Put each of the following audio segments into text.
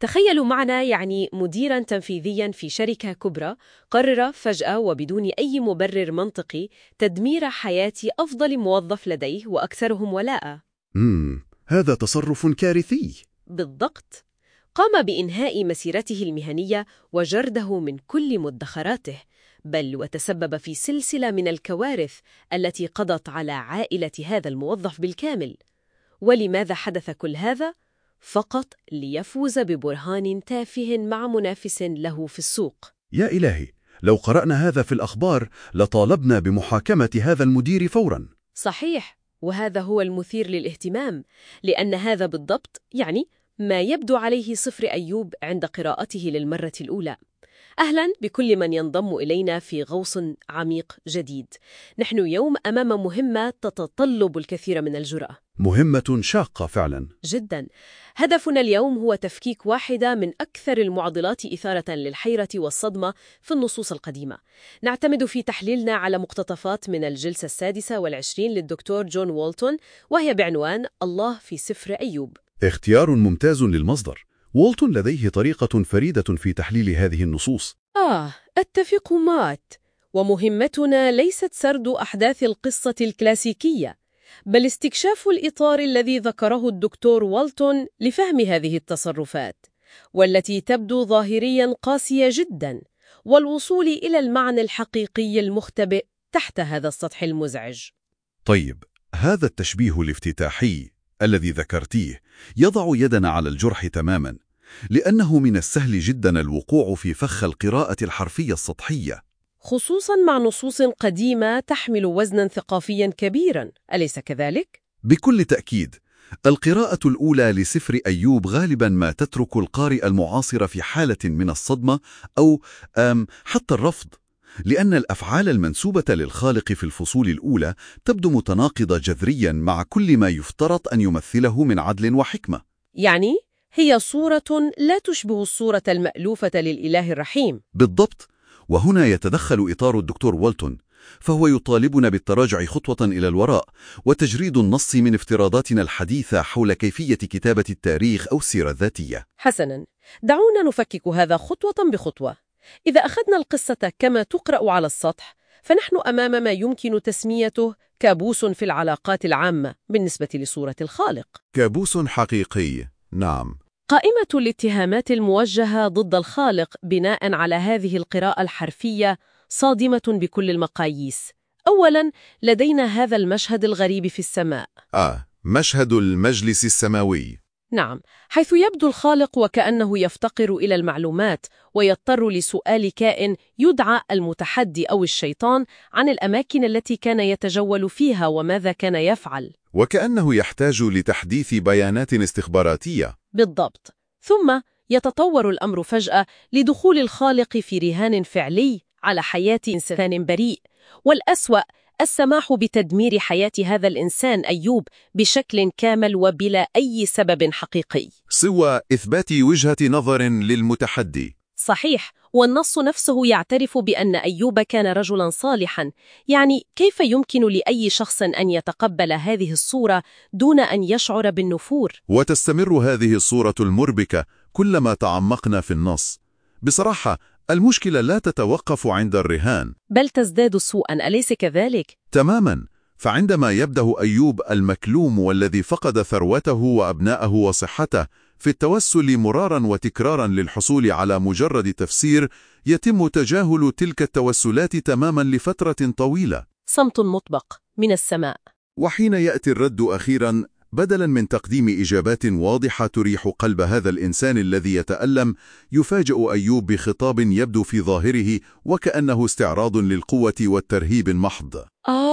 تخيلوا معنا مديراً تنفيذياً في شركة كبرى قرر فجأة وبدون أي مبرر منطقي تدمير حياة أفضل موظف لديه وأكثرهم ولاءً. هذا تصرف كارثي. بالضبط. قام بإنهاء مسيرته المهنية وجرده من كل مدخراته، بل وتسبب في سلسلة من الكوارث التي قضت على عائلة هذا الموظف بالكامل. ولماذا حدث كل هذا؟ فقط ليفوز ببرهان تافه مع منافس له في السوق. يا إلهي، لو قرأنا هذا في الأخبار لطالبنا بمحاكمة هذا المدير فوراً. صحيح، وهذا هو المثير للاهتمام، لأن هذا بالضبط ما يبدو عليه صفر أيوب عند قراءته للمرة الأولى. أهلاً بكل من ينضم إلينا في غوص عميق جديد. نحن يوم أمام مهمة تتطلب الكثير من الجرأة. مهمة شاقة فعلاً. جداً. هدفنا اليوم هو تفكيك واحدة من أكثر المعضلات إثارة للحيرة والصدمة في النصوص القديمة. نعتمد في تحليلنا على مقتطفات من الجلسة 26 للدكتور جون والتون، وهي بعنوان الله في سفر أيوب. اختيار ممتاز للمصدر. والتون لديه طريقة فريدة في تحليل هذه النصوص. أتفق معك. ومهمتنا ليست سرد أحداث القصة الكلاسيكية، بل استكشاف الإطار الذي ذكره الدكتور والتون لفهم هذه التصرفات، والتي تبدو ظاهرياً قاسية جداً، والوصول إلى المعنى الحقيقي المختبئ تحت هذا السطح المزعج. طيب، هذا التشبيه الافتتاحي الذي ذكرتيه يضع يدنا على الجرح تماماً، لأنه من السهل جداً الوقوع في فخ القراءة الحرفية السطحية، خصوصاً مع نصوص قديمة تحمل وزناً ثقافياً كبيراً، أليس كذلك؟ بكل تأكيد. القراءة الأولى لسفر أيوب غالباً ما تترك القارئ المعاصر في حالة من الصدمة أو حتى الرفض، لأن الأفعال المنسوبة للخالق في الفصول الأولى تبدو متناقضة جذرياً مع كل ما يفترض أن يمثله من عدل وحكمة. هي صورة لا تشبه الصورة المألوفة للإله الرحيم. بالضبط. وهنا يتدخل إطار الدكتور والتون، فهو يطالبنا بالتراجع خطوة إلى الوراء وتجريد النص من افتراضاتنا الحديثة حول كيفية كتابة التاريخ أو السيرة الذاتية. حسناً، دعونا نفكك هذا خطوة بخطوة. إذا أخذنا القصة كما تقرأ على السطح، فنحن أمام ما يمكن تسميته كابوس في العلاقات العامة بالنسبة لصورة الخالق. كابوس حقيقي، نعم. قائمة الاتهامات الموجهة ضد الخالق بناء على هذه القراءة الحرفية صادمة بكل المقاييس. أولاً، لدينا هذا المشهد الغريب في السماء. مشهد المجلس السماوي. نعم، حيث يبدو الخالق وكأنه يفتقر إلى المعلومات ويضطر لسؤال كائن يدعى المتحدي أو الشيطان عن الأماكن التي كان يتجول فيها وماذا كان يفعل. وكأنه يحتاج لتحديث بيانات استخباراتية. بالضبط. ثم يتطور الأمر فجأة لدخول الخالق في رهان فعلي على حياة إنسان بريء، والأسوأ السماح بتدمير حياة هذا الإنسان أيوب بشكل كامل وبلا أي سبب حقيقي سوى إثبات وجهة نظر للمتحدي. صحيح، والنص نفسه يعترف بأن أيوب كان رجلاً صالحاً. كيف يمكن لأي شخص أن يتقبل هذه الصورة دون أن يشعر بالنفور؟ وتستمر هذه الصورة المربكة كلما تعمقنا في النص. بصراحة، المشكلة لا تتوقف عند الرهان، بل تزداد سوءاً، أليس كذلك؟ تماماً. فعندما يبدأ أيوب المكلوم والذي فقد ثروته وأبناءه وصحته في التوسل مراراً وتكراراً للحصول على مجرد تفسير، يتم تجاهل تلك التوسلات تماماً لفترة طويلة. صمت مطبق من السماء. وحين يأتي الرد أخيراً، بدلاً من تقديم إجابات واضحة تريح قلب هذا الإنسان الذي يتألم، يفاجأ أيوب بخطاب يبدو في ظاهره وكأنه استعراض للقوة والترهيب المحض.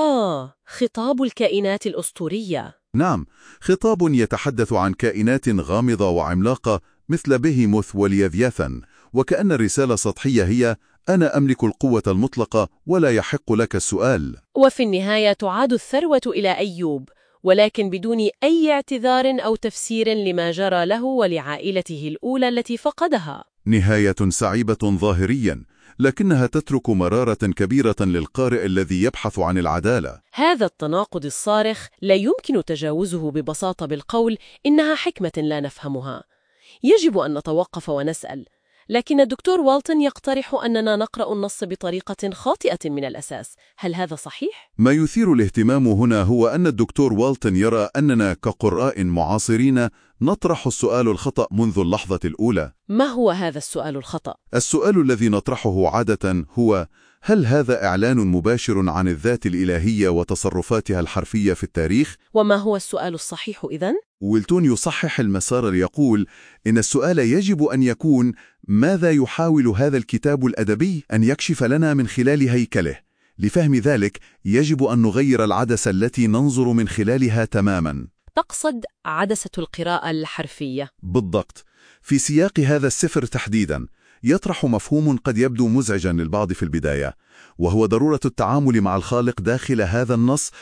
خطاب الكائنات الأسطورية. نعم، خطاب يتحدث عن كائنات غامضة وعملاقة مثل بيهيموث وليفياثن، وكأن الرسالة السطحية هي: أنا أملك القوة المطلقة ولا يحق لك السؤال. وفي النهاية تعاد الثروة إلى أيوب، ولكن بدون أي اعتذار أو تفسير لما جرى له ولعائلته الأولى التي فقدها. نهاية صعيبة ظاهريا، لكنها تترك مرارة كبيرة للقارئ الذي يبحث عن العدالة. هذا التناقض الصارخ لا يمكن تجاوزه ببساطة بالقول إنها حكمة لا نفهمها. يجب أن نتوقف ونسأل، لكن الدكتور والتون يقترح أننا نقرأ النص بطريقة خاطئة من الأساس. هل هذا صحيح؟ ما يثير الاهتمام هنا هو أن الدكتور والتون يرى أننا كقراء معاصرين نطرح السؤال الخطأ منذ اللحظة الأولى. ما هو هذا السؤال الخطأ؟ السؤال الذي نطرحه عادة هو: هل هذا إعلان مباشر عن الذات الإلهية وتصرفاتها الحرفية في التاريخ؟ وما هو السؤال الصحيح إذن؟ والتون يصحح المسار ليقول إن السؤال يجب أن يكون: ماذا يحاول هذا الكتاب الأدبي أن يكشف لنا من خلال هيكله؟ لفهم ذلك يجب أن نغير العدسة التي ننظر من خلالها تماماً. تقصد عدسة القراءة الحرفية؟ بالضبط. في سياق هذا السفر تحديداً يطرح مفهوم قد يبدو مزعجاً للبعض في البداية، وهو ضرورة التعامل مع الخالق داخل هذا النص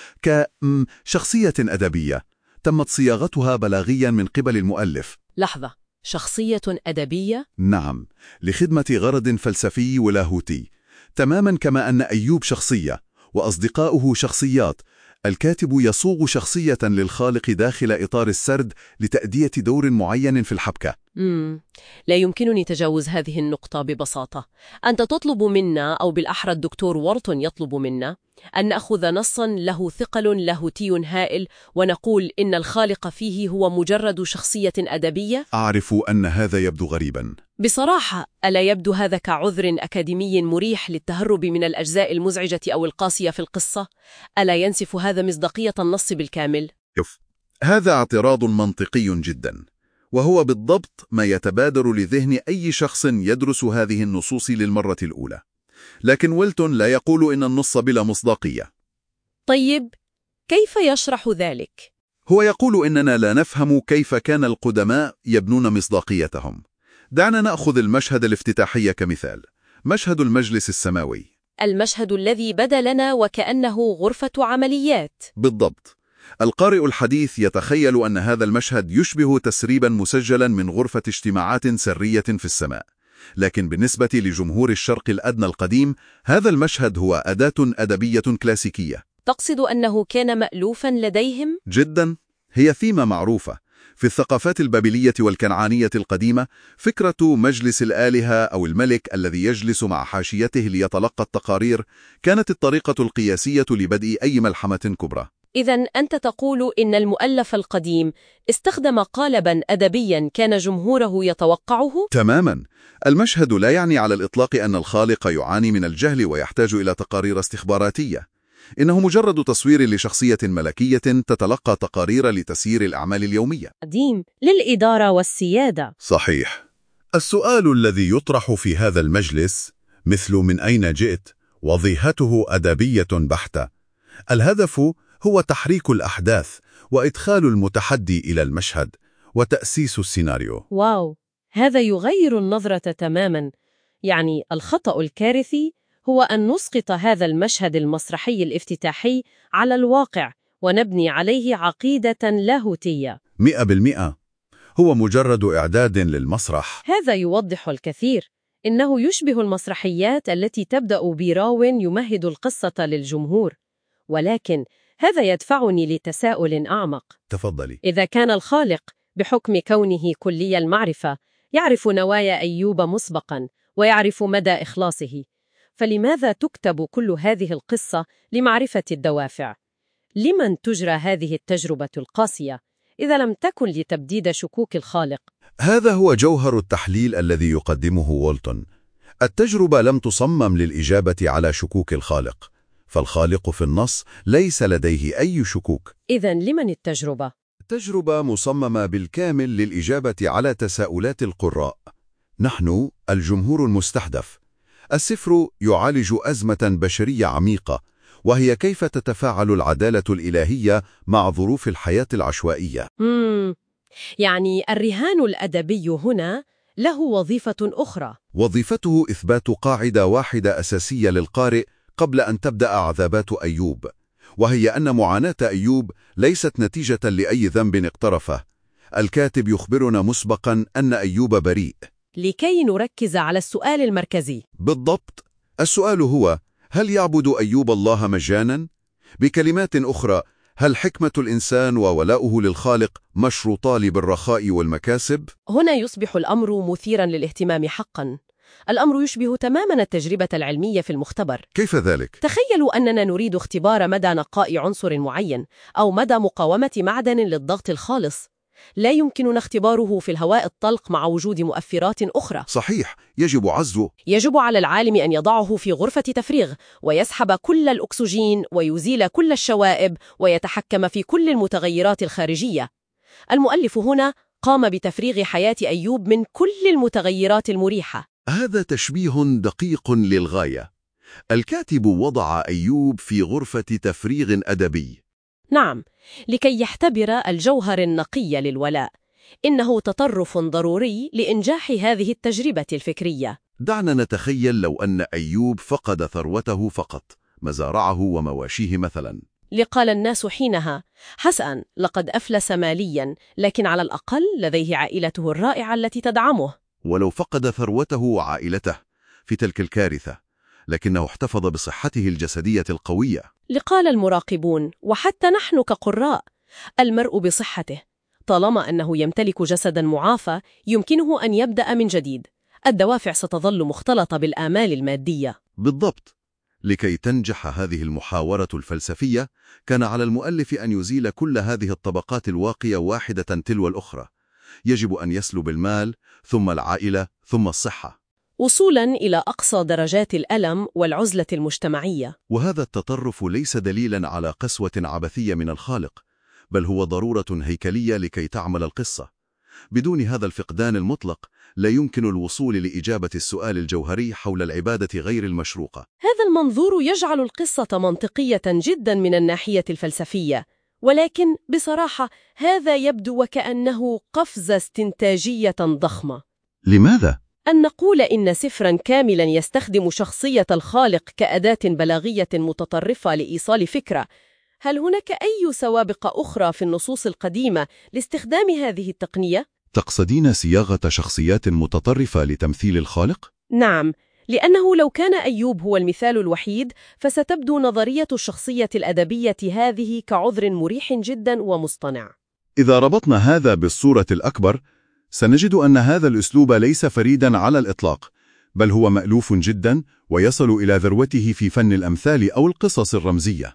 كشخصية أدبية تمت صياغتها بلاغياً من قبل المؤلف. لحظة، شخصية أدبية؟ نعم، لخدمة غرض فلسفي ولاهوتي، تماماً كما أن أيوب شخصية وأصدقاؤه شخصيات. الكاتب يصوغ شخصية للخالق داخل إطار السرد لتأدية دور معين في الحبكة. لا يمكنني تجاوز هذه النقطة ببساطة. أنت تطلب منا، أو بالأحرى الدكتور والتون يطلب منا، أن نأخذ نصاً له ثقل لاهوتي هائل ونقول إن الخالق فيه هو مجرد شخصية أدبية؟ أعرف أن هذا يبدو غريباً. بصراحة، ألا يبدو هذا كعذر أكاديمي مريح للتهرب من الأجزاء المزعجة أو القاسية في القصة؟ ألا ينسف هذا مصداقية النص بالكامل؟ هذا اعتراض منطقي جداً، وهو بالضبط ما يتبادر لذهن أي شخص يدرس هذه النصوص للمرة الأولى. لكن والتون لا يقول إن النص بلا مصداقية. طيب، كيف يشرح ذلك؟ هو يقول إننا لا نفهم كيف كان القدماء يبنون مصداقيتهم. دعنا نأخذ المشهد الافتتاحي كمثال، مشهد المجلس السماوي. المشهد الذي بدا لنا وكأنه غرفة عمليات. بالضبط. القارئ الحديث يتخيل أن هذا المشهد يشبه تسريباً مسجلاً من غرفة اجتماعات سرية في السماء. لكن بالنسبة لجمهور الشرق الأدنى القديم، هذا المشهد هو أداة أدبية كلاسيكية. تقصد أنه كان مألوفاً لديهم؟ جداً. هي ثيمة معروفة في الثقافات البابلية والكنعانية القديمة. فكرة مجلس الآلهة أو الملك الذي يجلس مع حاشيته ليتلقى التقارير كانت الطريقة القياسية لبدء أي ملحمة كبرى. إذن أنت تقول إن المؤلف القديم استخدم قالباً أدبياً كان جمهوره يتوقعه؟ تماماً. المشهد لا يعني على الإطلاق أن الخالق يعاني من الجهل ويحتاج إلى تقارير استخباراتية. إنه مجرد تصوير لشخصية ملكية تتلقى تقارير لتسيير الأعمال اليومية. قديم للإدارة والسيادة. صحيح. السؤال الذي يطرح في هذا المجلس مثل من أين جئت وظيهته أدبية بحتة. الهدف هو تحريك الأحداث وإدخال المتحدي إلى المشهد وتأسيس السيناريو. واو، هذا يغير النظرة تماماً. يعني الخطأ الكارثي هو أن نسقط هذا المشهد المسرحي الافتتاحي على الواقع ونبني عليه عقيدة لاهوتية. 100%. هو مجرد إعداد للمسرح. هذا يوضح الكثير. إنه يشبه المسرحيات التي تبدأ براو يمهد القصة للجمهور. ولكن هذا يدفعني لتساؤل أعمق. تفضلي. إذا كان الخالق بحكم كونه كلي المعرفة يعرف نوايا أيوب مسبقاً ويعرف مدى إخلاصه، فلماذا تكتب كل هذه القصة لمعرفة الدوافع؟ لمن تجرى هذه التجربة القاسية إذا لم تكن لتبديد شكوك الخالق؟ هذا هو جوهر التحليل الذي يقدمه والتون. التجربة لم تصمم للإجابة على شكوك الخالق، فالخالق في النص ليس لديه أي شكوك. إذن لمن التجربة؟ التجربة مصممة بالكامل للإجابة على تساؤلات القراء. نحن الجمهور المستهدف. السفر يعالج أزمة بشرية عميقة، وهي كيف تتفاعل العدالة الإلهية مع ظروف الحياة العشوائية. يعني الرهان الأدبي هنا له وظيفة أخرى. وظيفته إثبات قاعدة واحدة أساسية للقارئ قبل أن تبدأ عذابات أيوب، وهي أن معاناة أيوب ليست نتيجة لأي ذنب اقترفه. الكاتب يخبرنا مسبقاً أن أيوب بريء. لكي نركز على السؤال المركزي. بالضبط. السؤال هو: هل يعبد أيوب الله مجاناً؟ بكلمات أخرى، هل حكمة الإنسان وولاؤه للخالق مشروطان بالرخاء والمكاسب؟ هنا يصبح الأمر مثيراً للاهتمام حقاً. الأمر يشبه تماماً التجربة العلمية في المختبر. كيف ذلك؟ تخيلوا أننا نريد اختبار مدى نقاء عنصر معين أو مدى مقاومة معدن للضغط الخالص. لا يمكننا اختباره في الهواء الطلق مع وجود مؤثرات أخرى. صحيح، يجب عزله. يجب على العالم أن يضعه في غرفة تفريغ ويسحب كل الأكسجين ويزيل كل الشوائب ويتحكم في كل المتغيرات الخارجية. المؤلف هنا قام بتفريغ حياة أيوب من كل المتغيرات المريحة. هذا تشبيه دقيق للغاية. الكاتب وضع أيوب في غرفة تفريغ أدبي. نعم، لكي يختبر الجوهر النقي للولاء. إنه تطرف ضروري لإنجاح هذه التجربة الفكرية. دعنا نتخيل لو أن أيوب فقد ثروته فقط، مزارعه ومواشيه مثلا. لقال الناس حينها: حسنا، لقد أفلس ماليا، لكن على الأقل لديه عائلته الرائعة التي تدعمه. ولو فقد ثروته وعائلته في تلك الكارثة، لكنه احتفظ بصحته الجسدية القوية. لقال المراقبون وحتى نحن كقراء: المرء بصحته، طالما أنه يمتلك جسدا معافى يمكنه أن يبدأ من جديد. الدوافع ستظل مختلطة بالآمال المادية. بالضبط. لكي تنجح هذه المحاورة الفلسفية، كان على المؤلف أن يزيل كل هذه الطبقات الواقية واحدة تلو الأخرى. يجب أن يسلب المال، ثم العائلة، ثم الصحة، وصولاً إلى أقصى درجات الألم والعزلة المجتمعية. وهذا التطرف ليس دليلاً على قسوة عبثية من الخالق، بل هو ضرورة هيكلية لكي تعمل القصة. بدون هذا الفقدان المطلق لا يمكن الوصول لإجابة السؤال الجوهري حول العبادة غير المشروقة. هذا المنظور يجعل القصة منطقية جداً من الناحية الفلسفية، ولكن بصراحة هذا يبدو وكأنه قفزة استنتاجية ضخمة. لماذا؟ أن نقول إن سفراً كاملاً يستخدم شخصية الخالق كأداة بلاغية متطرفة لإيصال فكرة. هل هناك أي سوابق أخرى في النصوص القديمة لاستخدام هذه التقنية؟ تقصدين صياغة شخصيات متطرفة لتمثيل الخالق؟ نعم، لأنه لو كان أيوب هو المثال الوحيد فستبدو نظرية الشخصية الأدبية هذه كعذر مريح جداً ومصطنع. إذا ربطنا هذا بالصورة الأكبر، سنجد أن هذا الأسلوب ليس فريداً على الإطلاق، بل هو مألوف جداً ويصل إلى ذروته في فن الأمثال أو القصص الرمزية.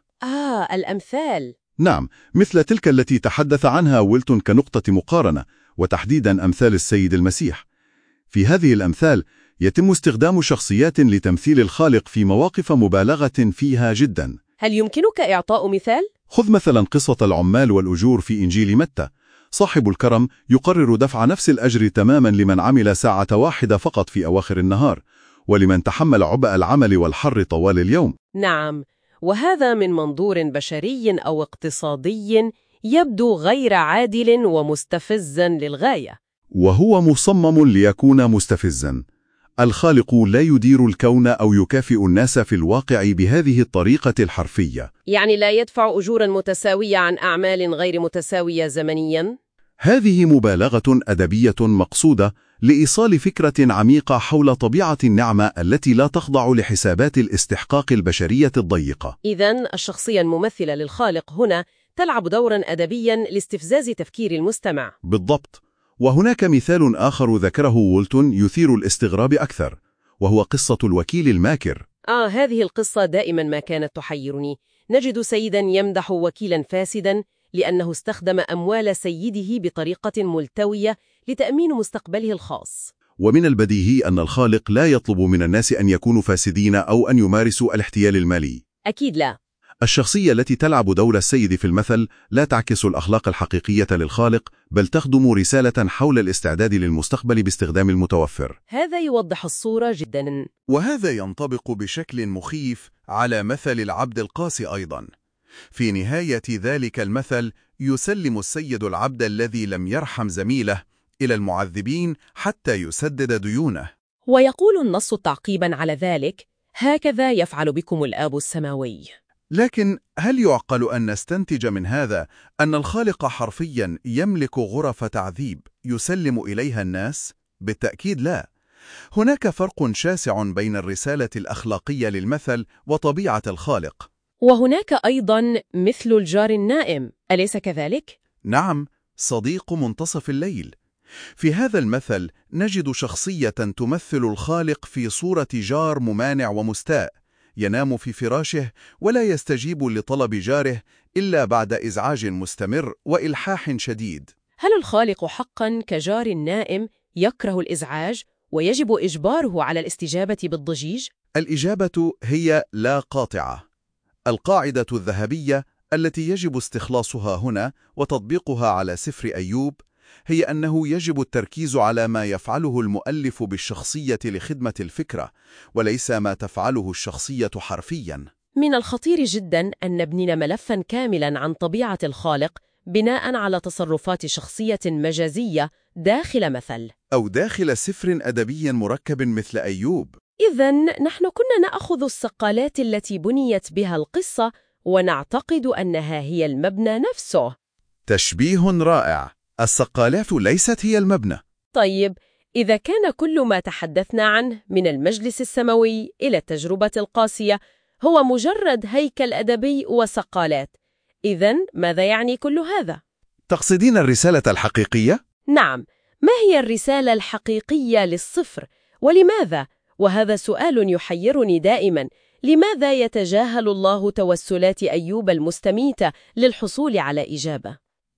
الأمثال. نعم، مثل تلك التي تحدث عنها ويلتون كنقطة مقارنة، وتحديداً أمثال السيد المسيح. في هذه الأمثال يتم استخدام شخصيات لتمثيل الخالق في مواقف مبالغة فيها جداً. هل يمكنك إعطاء مثال؟ خذ مثلاً قصة العمال والأجور في إنجيل متى. صاحب الكرم يقرر دفع نفس الأجر تماماً لمن عمل ساعة واحدة فقط في أواخر النهار، ولمن تحمل عبء العمل والحر طوال اليوم. نعم، وهذا من منظور بشري أو اقتصادي يبدو غير عادل ومستفزاً للغاية. وهو مصمم ليكون مستفزاً. الخالق لا يدير الكون أو يكافئ الناس في الواقع بهذه الطريقة الحرفية. يعني لا يدفع أجوراً متساوية عن أعمال غير متساوية زمنياً؟ هذه مبالغة أدبية مقصودة لإيصال فكرة عميقة حول طبيعة النعمة التي لا تخضع لحسابات الاستحقاق البشرية الضيقة. إذن الشخصية الممثلة للخالق هنا تلعب دوراً أدبياً لاستفزاز تفكير المستمع. بالضبط. وهناك مثال آخر ذكره وولتون يثير الاستغراب أكثر، وهو قصة الوكيل الماكر. هذه القصة دائماً ما كانت تحيرني. نجد سيداً يمدح وكيلاً فاسداً لأنه استخدم أموال سيده بطريقة ملتوية لتأمين مستقبله الخاص. ومن البديهي أن الخالق لا يطلب من الناس أن يكونوا فاسدين أو أن يمارسوا الاحتيال المالي. أكيد لا. الشخصية التي تلعب دور السيد في المثل لا تعكس الأخلاق الحقيقية للخالق، بل تخدم رسالة حول الاستعداد للمستقبل باستخدام المتوفر. هذا يوضح الصورة جداً. وهذا ينطبق بشكل مخيف على مثل العبد القاسي أيضاً. في نهاية ذلك المثل يسلم السيد العبد الذي لم يرحم زميله إلى المعذبين حتى يسدد ديونه. ويقول النص تعقيباً على ذلك: هكذا يفعل بكم الآب السماوي. لكن هل يعقل أن نستنتج من هذا أن الخالق حرفياً يملك غرف تعذيب يسلم إليها الناس؟ بالتأكيد لا. هناك فرق شاسع بين الرسالة الأخلاقية للمثل وطبيعة الخالق. وهناك أيضاً مثل الجار النائم، أليس كذلك؟ نعم، صديق منتصف الليل. في هذا المثل نجد شخصية تمثل الخالق في صورة جار ممانع ومستاء، ينام في فراشه ولا يستجيب لطلب جاره إلا بعد إزعاج مستمر وإلحاح شديد. هل الخالق حقاً كجار نائم يكره الإزعاج ويجب إجباره على الاستجابة بالضجيج؟ الإجابة هي لا قاطعة. القاعدة الذهبية التي يجب استخلاصها هنا وتطبيقها على سفر أيوب هي أنه يجب التركيز على ما يفعله المؤلف بالشخصية لخدمة الفكرة، وليس ما تفعله الشخصية حرفياً. من الخطير جداً أن نبني ملفاً كاملاً عن طبيعة الخالق بناء على تصرفات شخصية مجازية داخل مثل أو داخل سفر أدبي مركب مثل أيوب. إذن نحن كنا نأخذ الصقالات التي بنيت بها القصة ونعتقد أنها هي المبنى نفسه. تشبيه رائع. الصقالات ليست هي المبنى. طيب، إذا كان كل ما تحدثنا عنه من المجلس السماوي إلى التجربة القاسية هو مجرد هيكل أدبي وصقالات، إذن ماذا يعني كل هذا؟ تقصدين الرسالة الحقيقية؟ نعم، ما هي الرسالة الحقيقية للصفر؟ ولماذا؟ وهذا سؤال يحيرني دائما. لماذا يتجاهل الله توسلات أيوب المستميتة للحصول على إجابة؟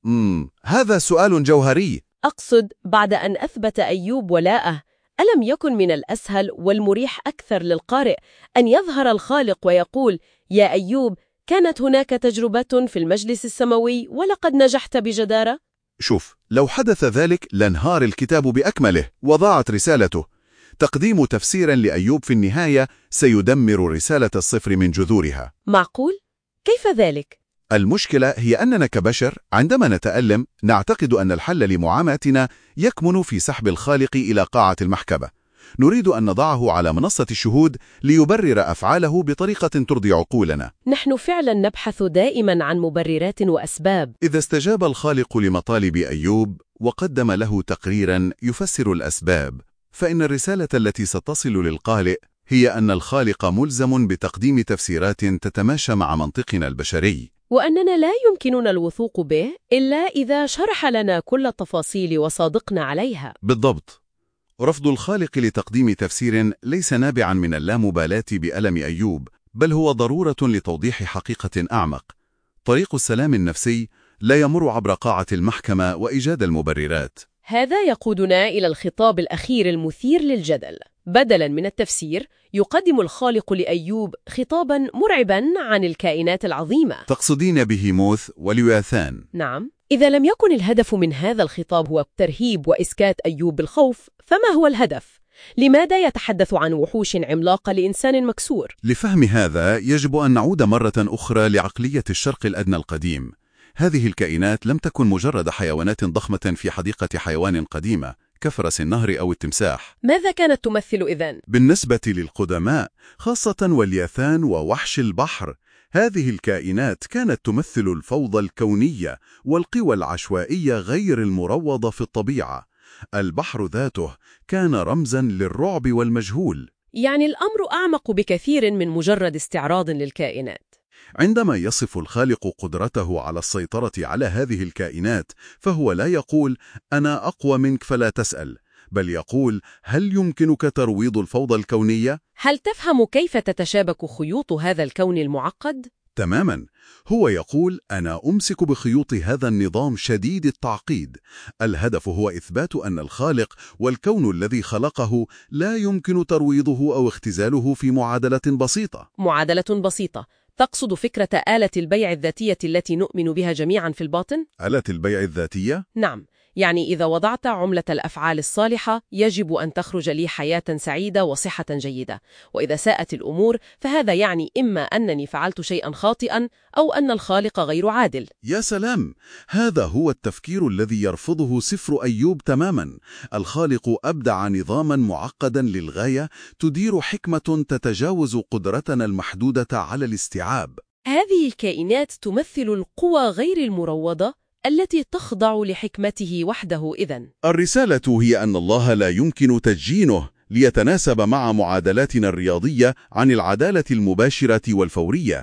هذا سؤال جوهري. أقصد بعد أن أثبت أيوب ولاءه، ألم يكن من الأسهل والمريح أكثر للقارئ أن يظهر الخالق ويقول: يا أيوب، كانت هناك تجربة في المجلس السماوي ولقد نجحت بجدارة؟ شوف، لو حدث ذلك لانهار الكتاب بأكمله وضاعت رسالته. تقديم تفسير لأيوب في النهاية سيدمر رسالة الصفر من جذورها. معقول؟ كيف ذلك؟ المشكلة هي أننا كبشر عندما نتألم نعتقد أن الحل لمعاناتنا يكمن في سحب الخالق إلى قاعة المحكمة. نريد أن نضعه على منصة الشهود ليبرر أفعاله بطريقة ترضي عقولنا. نحن فعلا نبحث دائما عن مبررات وأسباب. إذا استجاب الخالق لمطالب أيوب وقدم له تقريرا يفسر الأسباب، فإن الرسالة التي ستصل للقارئ هي أن الخالق ملزم بتقديم تفسيرات تتماشى مع منطقنا البشري، وأننا لا يمكننا الوثوق به إلا إذا شرح لنا كل التفاصيل وصادقنا عليها. بالضبط. رفض الخالق لتقديم تفسير ليس نابعا من اللامبالاة بألم أيوب، بل هو ضرورة لتوضيح حقيقة أعمق. طريق السلام النفسي لا يمر عبر قاعة المحكمة وإيجاد المبررات. هذا يقودنا إلى الخطاب الأخير المثير للجدل. بدلاً من التفسير، يقدم الخالق لأيوب خطاباً مرعباً عن الكائنات العظيمة. تقصدين بهيموث وليواثان؟ نعم. إذا لم يكن الهدف من هذا الخطاب هو ترهيب وإسكات أيوب بالخوف، فما هو الهدف؟ لماذا يتحدث عن وحوش عملاقة لإنسان مكسور؟ لفهم هذا يجب أن نعود مرة أخرى لعقلية الشرق الأدنى القديم. هذه الكائنات لم تكن مجرد حيوانات ضخمة في حديقة حيوان قديمة كفرس النهر أو التمساح. ماذا كانت تمثل إذن؟ بالنسبة للقدماء، خاصة والياثان ووحش البحر، هذه الكائنات كانت تمثل الفوضى الكونية والقوى العشوائية غير المروضة في الطبيعة. البحر ذاته كان رمزاً للرعب والمجهول. يعني الأمر أعمق بكثير من مجرد استعراض للكائنات. عندما يصف الخالق قدرته على السيطرة على هذه الكائنات، فهو لا يقول أنا أقوى منك فلا تسأل، بل يقول هل يمكنك ترويض الفوضى الكونية؟ هل تفهم كيف تتشابك خيوط هذا الكون المعقد؟ تماماً. هو يقول أنا أمسك بخيوط هذا النظام شديد التعقيد. الهدف هو إثبات أن الخالق والكون الذي خلقه لا يمكن ترويضه أو اختزاله في معادلة بسيطة. معادلة بسيطة؟ تقصد فكرة آلة البيع الذاتية التي نؤمن بها جميعا في الباطن؟ آلة البيع الذاتية؟ نعم، يعني إذا وضعت عملة الأفعال الصالحة يجب أن تخرج لي حياة سعيدة وصحة جيدة، وإذا ساءت الأمور فهذا يعني إما أنني فعلت شيئا خاطئا أو أن الخالق غير عادل. يا سلام، هذا هو التفكير الذي يرفضه سفر أيوب تماما. الخالق أبدع نظاما معقدا للغاية تدير حكمة تتجاوز قدرتنا المحدودة على الاستيعاب. هذه الكائنات تمثل القوى غير المروضة التي تخضع لحكمته وحده. إذن الرسالة هي أن الله لا يمكن تجيينه ليتناسب مع معادلاتنا الرياضية عن العدالة المباشرة والفورية.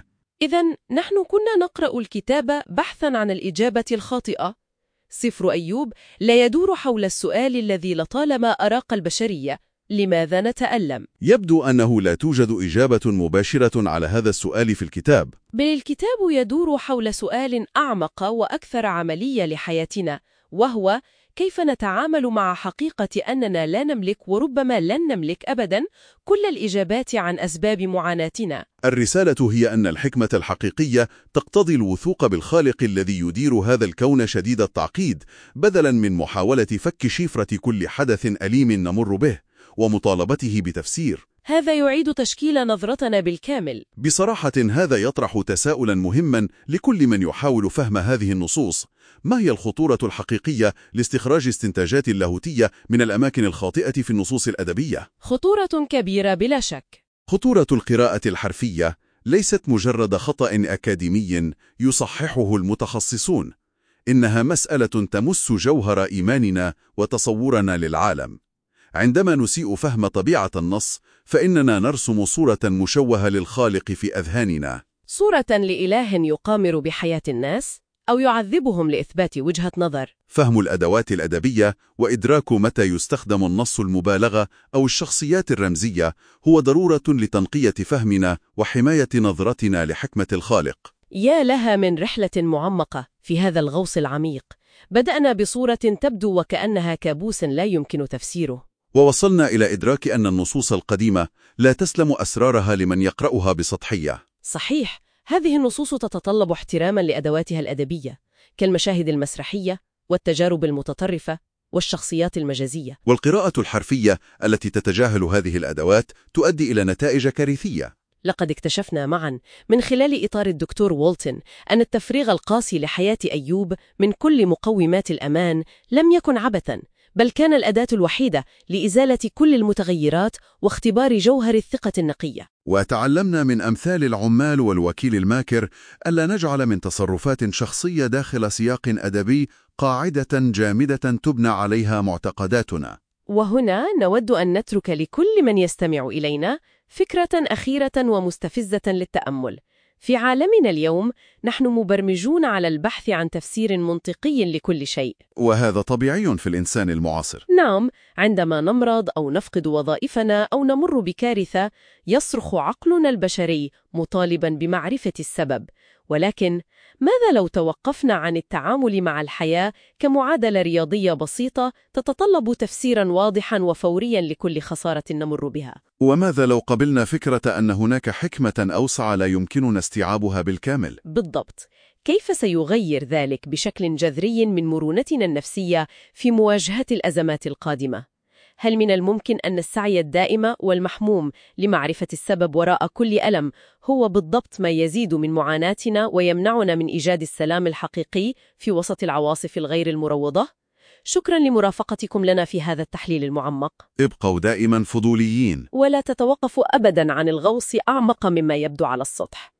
إذن نحن كنا نقرأ الكتاب بحثاً عن الإجابة الخاطئة. سفر أيوب لا يدور حول السؤال الذي لطالما أراق البشرية: لماذا نتألم؟ يبدو أنه لا توجد إجابة مباشرة على هذا السؤال في الكتاب، بل الكتاب يدور حول سؤال أعمق وأكثر عملية لحياتنا، وهو كيف نتعامل مع حقيقة أننا لا نملك وربما لن نملك أبداً كل الإجابات عن أسباب معاناتنا. الرسالة هي أن الحكمة الحقيقية تقتضي الوثوق بالخالق الذي يدير هذا الكون شديد التعقيد، بدلاً من محاولة فك شفرة كل حدث أليم نمر به ومطالبته بتفسير. هذا يعيد تشكيل نظرتنا بالكامل. بصراحة هذا يطرح تساؤلاً مهماً لكل من يحاول فهم هذه النصوص: ما هي الخطورة الحقيقية لاستخراج استنتاجات لاهوتية من الأماكن الخاطئة في النصوص الأدبية؟ خطورة كبيرة بلا شك. خطورة القراءة الحرفية ليست مجرد خطأ أكاديمي يصححه المتخصصون، إنها مسألة تمس جوهر إيماننا وتصورنا للعالم. عندما نسيء فهم طبيعة النص، فإننا نرسم صورة مشوهة للخالق في أذهاننا، صورة لإله يقامر بحياة الناس أو يعذبهم لإثبات وجهة نظر. فهم الأدوات الأدبية وإدراك متى يستخدم النص المبالغة أو الشخصيات الرمزية هو ضرورة لتنقية فهمنا وحماية نظرتنا لحكمة الخالق. يا لها من رحلة معمقة في هذا الغوص العميق. بدأنا بصورة تبدو وكأنها كابوس لا يمكن تفسيره، ووصلنا إلى إدراك أن النصوص القديمة لا تسلم أسرارها لمن يقرأها بسطحية. صحيح، هذه النصوص تتطلب احتراما لأدواتها الأدبية كالمشاهد المسرحية والتجارب المتطرفة والشخصيات المجازية. والقراءة الحرفية التي تتجاهل هذه الأدوات تؤدي إلى نتائج كارثية. لقد اكتشفنا معا من خلال إطار الدكتور والتون أن التفريغ القاسي لحياة أيوب من كل مقومات الأمان لم يكن عبثا، بل كان الأداة الوحيدة لإزالة كل المتغيرات واختبار جوهر الثقة النقية. وتعلمنا من أمثال العمال والوكيل الماكر ألا نجعل من تصرفات شخصية داخل سياق أدبي قاعدة جامدة تبنى عليها معتقداتنا. وهنا نود أن نترك لكل من يستمع إلينا فكرة أخيرة ومستفزة للتأمل. في عالمنا اليوم نحن مبرمجون على البحث عن تفسير منطقي لكل شيء، وهذا طبيعي في الإنسان المعاصر. نعم، عندما نمرض أو نفقد وظائفنا أو نمر بكارثة يصرخ عقلنا البشري مطالبا بمعرفة السبب. ولكن ماذا لو توقفنا عن التعامل مع الحياة كمعادلة رياضية بسيطة تتطلب تفسيرا واضحا وفوريا لكل خسارة نمر بها؟ وماذا لو قبلنا فكرة أن هناك حكمة أوسع لا يمكننا استيعابها بالكامل؟ بالضبط. كيف سيغير ذلك بشكل جذري من مرونتنا النفسية في مواجهة الأزمات القادمة؟ هل من الممكن أن السعي الدائم والمحموم لمعرفة السبب وراء كل ألم هو بالضبط ما يزيد من معاناتنا ويمنعنا من إيجاد السلام الحقيقي في وسط العواصف الغير المروضة؟ شكرا لمرافقتكم لنا في هذا التحليل المعمق. ابقوا دائما فضوليين، ولا تتوقفوا أبدا عن الغوص أعمق مما يبدو على السطح.